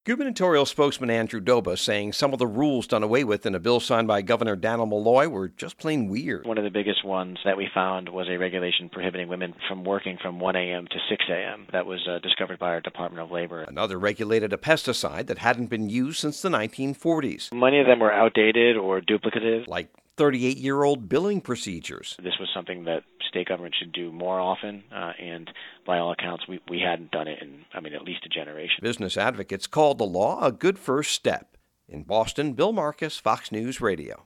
Gubernatorial spokesman Andrew Doba saying some of the rules done away with in a bill signed by Governor Dannel Malloy were just plain weird. One of the biggest ones that we found was a regulation prohibiting women from working from 1 a.m. to 6 a.m. That was discovered by our Department of Labor. Another regulated a pesticide that hadn't been used since the 1940s. Many of them were outdated or duplicative. Like 38-year-old billing procedures. This was something that state government should do more often, and by all accounts, we hadn't done it in, at least a generation. Business advocates called the law a good first step. In Boston, Bill Marcus, Fox News Radio.